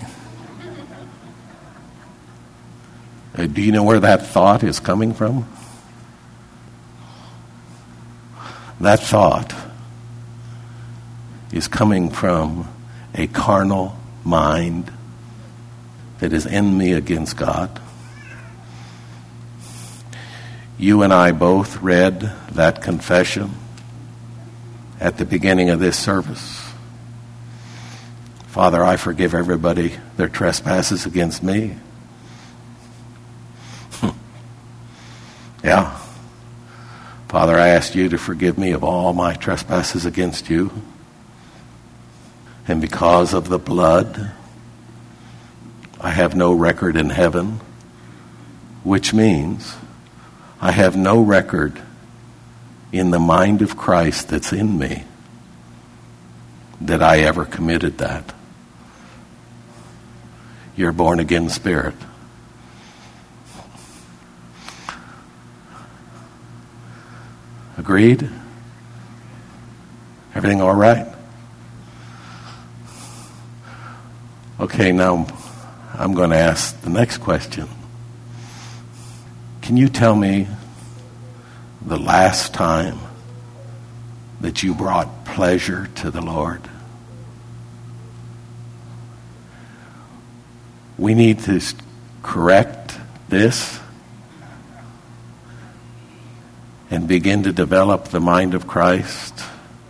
Do you know where that thought is coming from? That thought is coming from a carnal mind that is enemy against God. You and I both read that confession at the beginning of this service. Father, I forgive everybody their trespasses against me. Yeah. Father, I ask you to forgive me of all my trespasses against you. And because of the blood, I have no record in heaven, which means I have no record in the mind of Christ that's in me that I ever committed that. You're born again spirit. Agreed? Everything all right? Okay, now I'm going to ask the next question. Can you tell me the last time that you brought pleasure to the Lord? We need to correct this and begin to develop the mind of Christ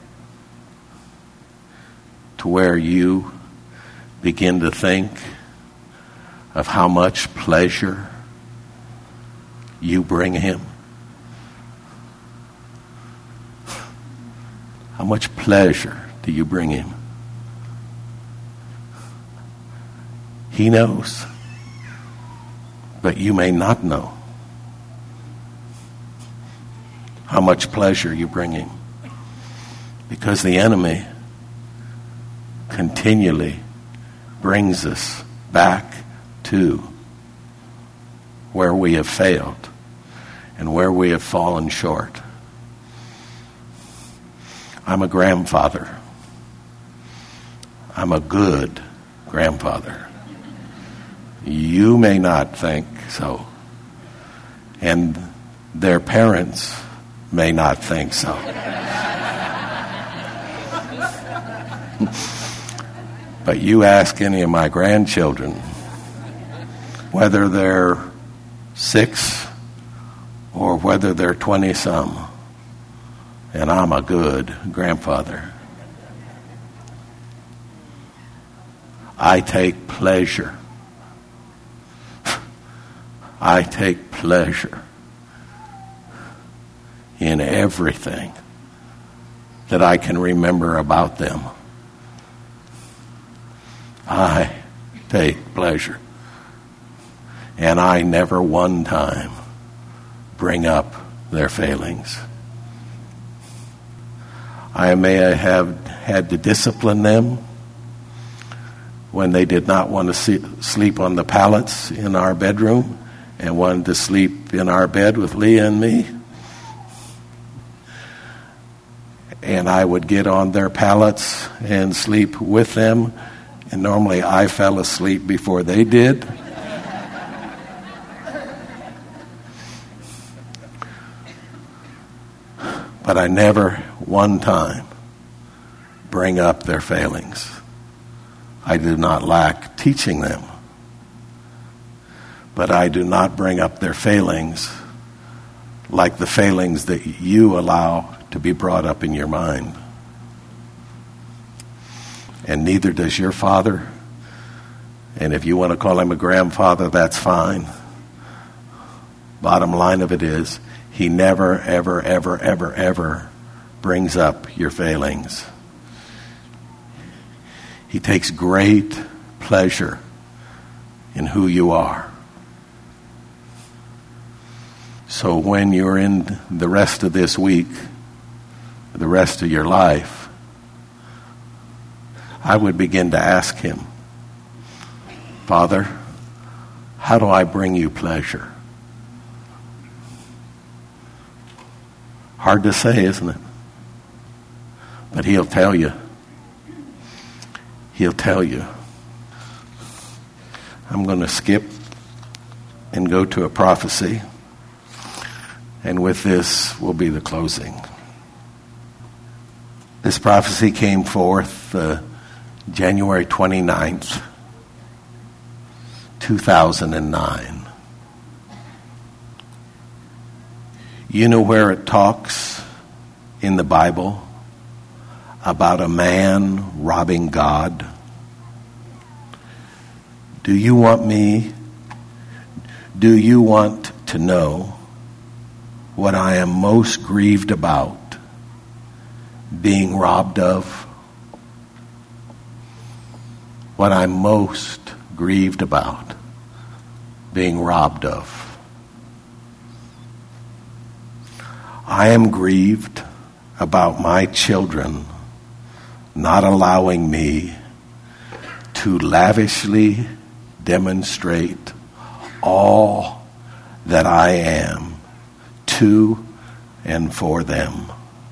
to where you begin to think of how much pleasure you bring him. How much pleasure do you bring him? He knows, but you may not know how much pleasure you bring him, because the enemy continually brings us back to where we have failed and where we have fallen short. I'm a grandfather. I'm a good grandfather. You may not think so, and their parents may not think so. But you ask any of my grandchildren, whether they're 6 or whether they're 20-some, and I'm a good grandfather. I take pleasure. I take pleasure in everything that I can remember about them. I take pleasure. And I never one time bring up their failings. I may have had to discipline them when they did not want to sleep on the pallets in our bedroom and wanted to sleep in our bed with Leah and me. And I would get on their pallets and sleep with them. And normally I fell asleep before they did. But I never one time bring up their failings. I do not lack teaching them. But I do not bring up their failings like the failings that you allow to be brought up in your mind. And neither does your father. And if you want to call him a grandfather, that's fine. Bottom line of it is, he never, ever, ever, ever, ever brings up your failings. He takes great pleasure in who you are. So when you're in the rest of this week, the rest of your life, I would begin to ask him, Father, how do I bring you pleasure? Hard to say, isn't it? But he'll tell you. He'll tell you. I'm going to skip and go to a prophecy. And with this will be the closing. This prophecy came forth January 29th, 2009. You know where it talks in the Bible about a man robbing God? Do you want to know what I am most grieved about being robbed of? What I'm most grieved about being robbed of. I am grieved about my children not allowing me to lavishly demonstrate all that I am to and for them.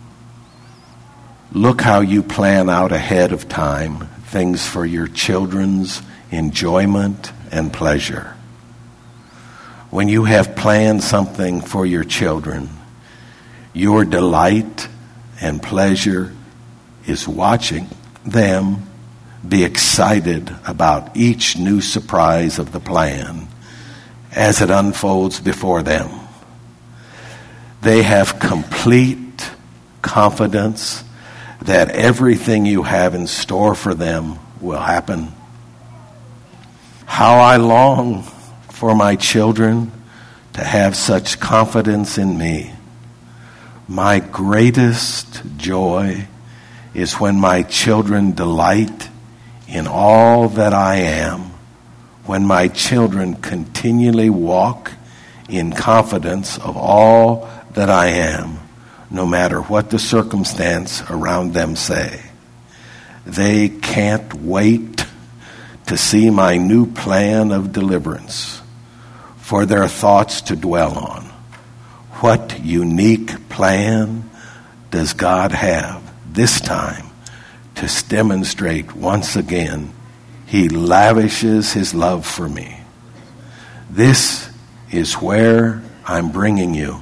Look how you plan out ahead of time things for your children's enjoyment and pleasure. When you have planned something for your children, your delight and pleasure is watching them be excited about each new surprise of the plan as it unfolds before them. They have complete confidence that everything you have in store for them will happen. How I long for my children to have such confidence in me. My greatest joy is when my children delight in all that I am, when my children continually walk in confidence of all that I am, no matter what the circumstance around them say. They can't wait to see my new plan of deliverance for their thoughts to dwell on. What unique plan does God have this time to demonstrate once again He lavishes His love for me? This is where I'm bringing you.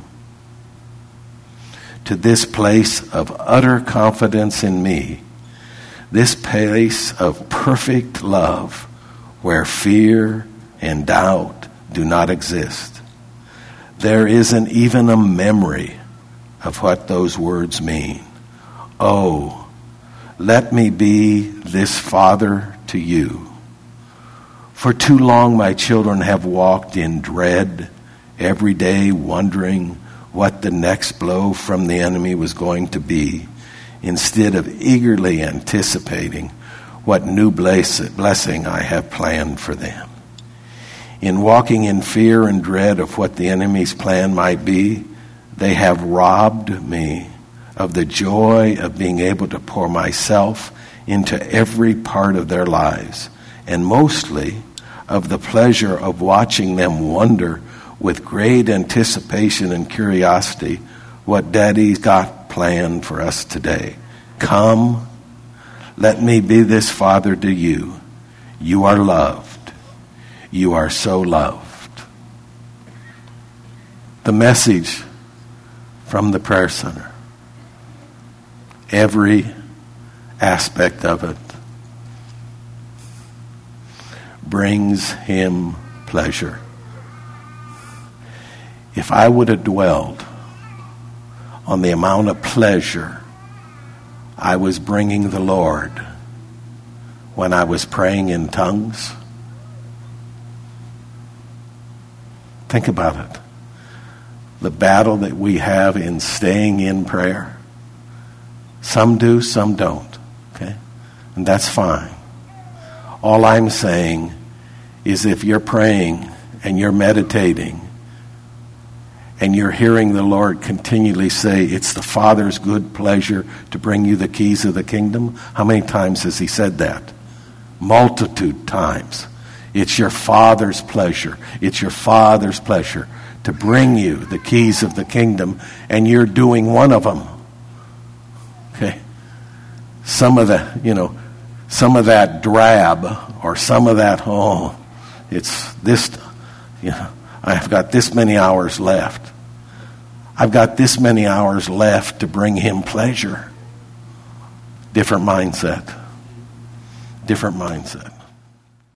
To this place of utter confidence in me. This place of perfect love where fear and doubt do not exist. There isn't even a memory of what those words mean. Oh, let me be this father to you. For too long my children have walked in dread, every day wondering what the next blow from the enemy was going to be, instead of eagerly anticipating what new blessing I have planned for them. In walking in fear and dread of what the enemy's plan might be, they have robbed me of the joy of being able to pour myself into every part of their lives, and mostly of the pleasure of watching them wonder with great anticipation and curiosity what Daddy's got planned for us today. Come, let me be this father to you. You are loved. You are so loved. The message from the prayer center, every aspect of it brings Him pleasure. If I would have dwelled on the amount of pleasure I was bringing the Lord when I was praying in tongues? Think about it. The battle that we have in staying in prayer. Some do, some don't. Okay? And that's fine. All I'm saying is if you're praying and you're meditating and you're hearing the Lord continually say, it's the Father's good pleasure to bring you the keys of the kingdom. How many times has he said that? Multitude times. It's your Father's pleasure. It's your Father's pleasure to bring you the keys of the kingdom, and you're doing one of them. Okay? Some of that drab, or some of that, it's this, I've got this many hours left. I've got this many hours left to bring him pleasure. Different mindset. Different mindset.